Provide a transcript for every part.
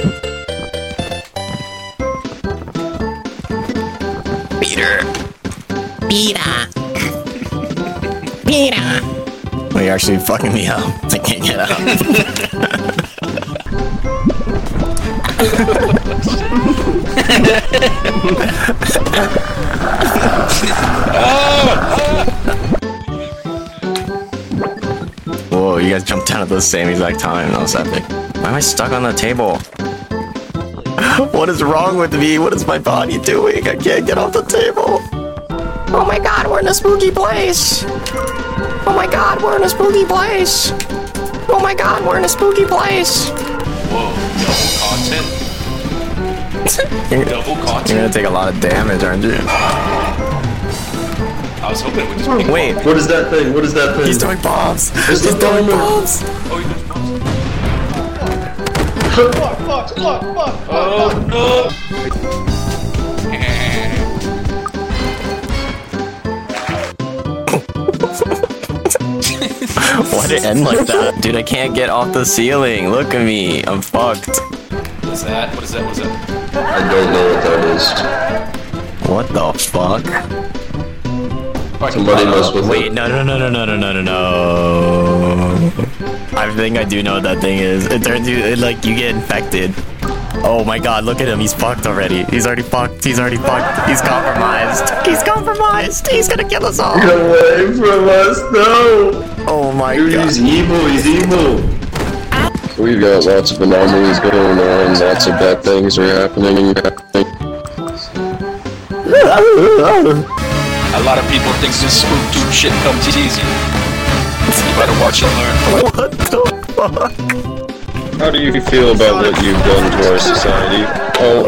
Peter. Peter. Peter. Oh, you're actually fucking me up. I can't get up. Whoa, you guys jumped down at the same exact time. That was epic. Why am I stuck on the table? What is wrong with me? What is my body doing? I can't get off the table. Oh my god, we're in a spooky place. Oh my god, we're in a spooky place. Oh my god, we're in a spooky place. Whoa, double content? Double content? You're gonna take a lot of damage, aren't you? I was hoping it would just be Wait, What is that thing? What is that thing? he's throwing bombs. It's He's the throwing bomber. bombs. Oh, you just bombs. Fuck. Oh, no! Why'd it end like that? Dude, I can't get off the ceiling. Look at me. I'm fucked. What is that? What is that? What is that? I don't know what that is. What the fuck? Somebody mess with Wait, it. no. I think I do know what that thing is. It turns you, like, you get infected. Oh my god, look at him. He's fucked already. He's already fucked. He's compromised. He's compromised. He's gonna kill us all. Get away from us, no! Oh my Dude, god. he's evil, he's evil! We've got lots of anomalies going on, lots of bad things are happening. A lot of people think this spook dude shit comes easy. You better watch and learn. What the fuck? How do you feel about what you've done to our society? Oh.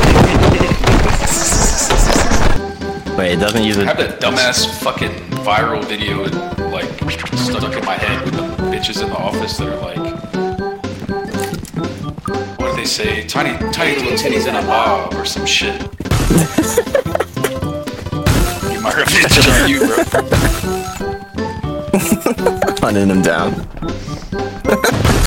Wait, it doesn't use I it. have that dumbass fucking viral video like stuck in my head with the bitches in the office that are like, what do they say? Tiny little titties in a bob or some shit. Get my revenge on you, bro. Hunting him down.